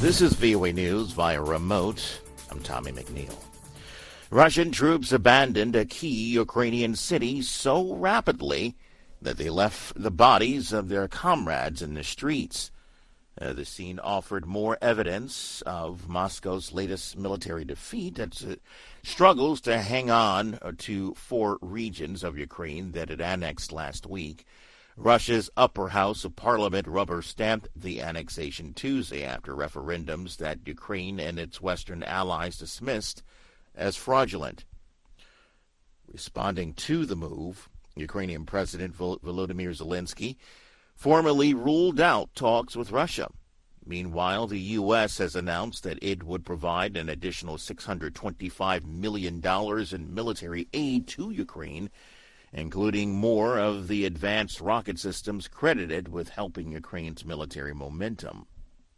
This is VOA News via remote. I'm Tommy McNeil. Russian troops abandoned a key Ukrainian city so rapidly that they left the bodies of their comrades in the streets. The scene offered more evidence of Moscow's latest military defeat as it struggles to hang on to 4 regions of Ukraine that it annexed last week. Russia's upper house of parliament rubber-stamped the annexation Tuesday after referendums that Ukraine and its Western allies dismissed as fraudulent. Responding to the move, Ukrainian President Volodymyr Zelensky formally ruled out talks with Russia. Meanwhile, the U.S. has announced that it would provide an additional $625 million in military aid to Ukraine, including more of the advanced rocket systems credited with helping Ukraine's military momentum.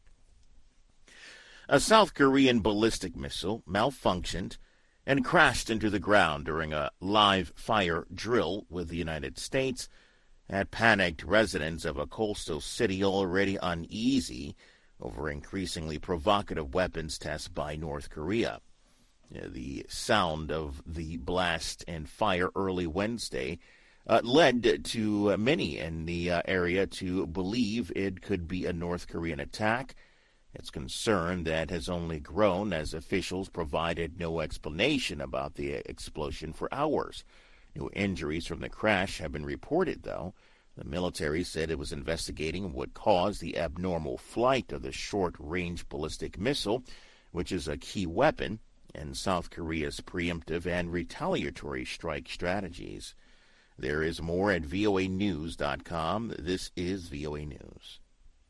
A South Korean ballistic missile malfunctioned and crashed into the ground during a live fire drill with the United States had panicked residents of a coastal city already uneasy over increasingly provocative weapons tests by North Korea. The sound of the blast and fire early Wednesday led to many in the area to believe it could be a North Korean attack. It's concern that has only grown as officials provided no explanation about the explosion for hours. No injuries from the crash have been reported, though. The military said it was investigating what caused the abnormal flight of the short-range ballistic missile, which is a key weapon in South Korea's preemptive and retaliatory strike strategies. There is more at voanews.com. This is VOA News.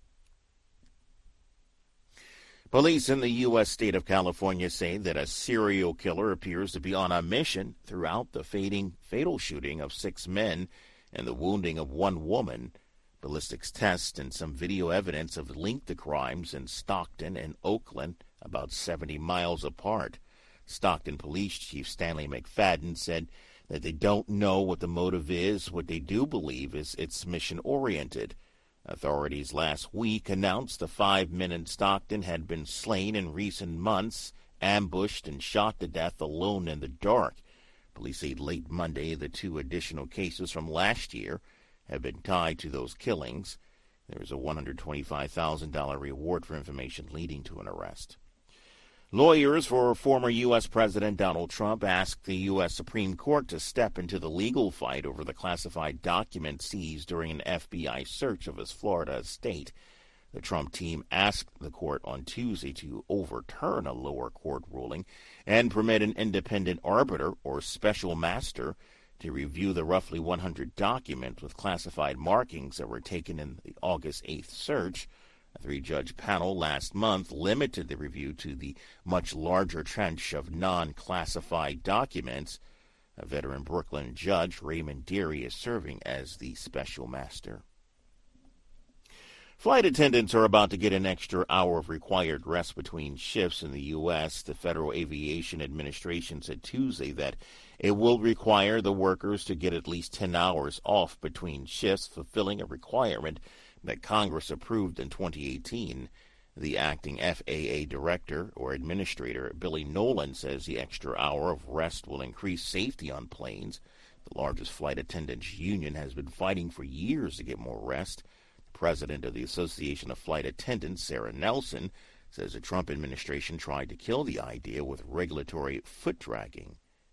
Police in the U.S. state of California say that a serial killer appears to be on a mission throughout the fatal shooting of 6 men and the wounding of 1 woman. Ballistics tests and some video evidence have linked the crimes in Stockton and Oakland, about 70 miles apart. Stockton Police Chief Stanley McFadden said that they don't know what the motive is. What they do believe is it's mission-oriented. Authorities last week announced the 5 men in Stockton had been slain in recent months, ambushed and shot to death alone in the dark. Police say late Monday the 2 additional cases from last year have been tied to those killings. There is a $125,000 reward for information leading to an arrest. Lawyers for former U.S. President Donald Trump asked the U.S. Supreme Court to step into the legal fight over the classified documents seized during an FBI search of his Florida estate. The Trump team asked the court on Tuesday to overturn a lower court ruling and permit an independent arbiter or special master to review the roughly 100 documents with classified markings that were taken in the August 8th search. A 3-judge panel last month limited the review to the much larger trench of non-classified documents. A veteran Brooklyn judge, Raymond Deary, is serving as the special master. Flight attendants are about to get an extra hour of required rest between shifts in the U.S. The Federal Aviation Administration said Tuesday that it will require the workers to get at least 10 hours off between shifts, fulfilling a requirement that Congress approved in 2018. The acting FAA director or administrator, Billy Nolan, says the extra hour of rest will increase safety on planes. The largest flight attendants union has been fighting for years to get more rest. The president of the Association of Flight Attendants, Sarah Nelson, says the Trump administration tried to kill the idea with regulatory foot-dragging.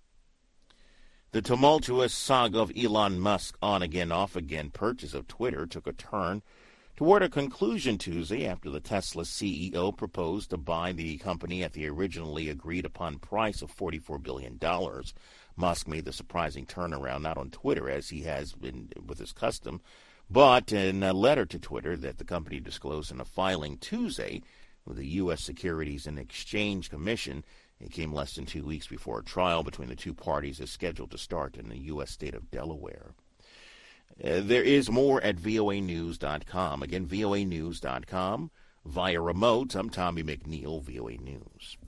The tumultuous saga of Elon Musk's on-again, off-again purchase of Twitter took a turn toward a conclusion Tuesday after the Tesla CEO proposed to buy the company at the originally agreed-upon price of $44 billion. Musk made the surprising turnaround not on Twitter, as he has been with his custom, but in a letter to Twitter that the company disclosed in a filing Tuesday with the U.S. Securities and Exchange Commission. It came less than 2 weeks before a trial between the two parties is scheduled to start in the U.S. state of Delaware. There is more at voanews.com. Again, voanews.com. Via remote, I'm Tommy McNeil, VOA News.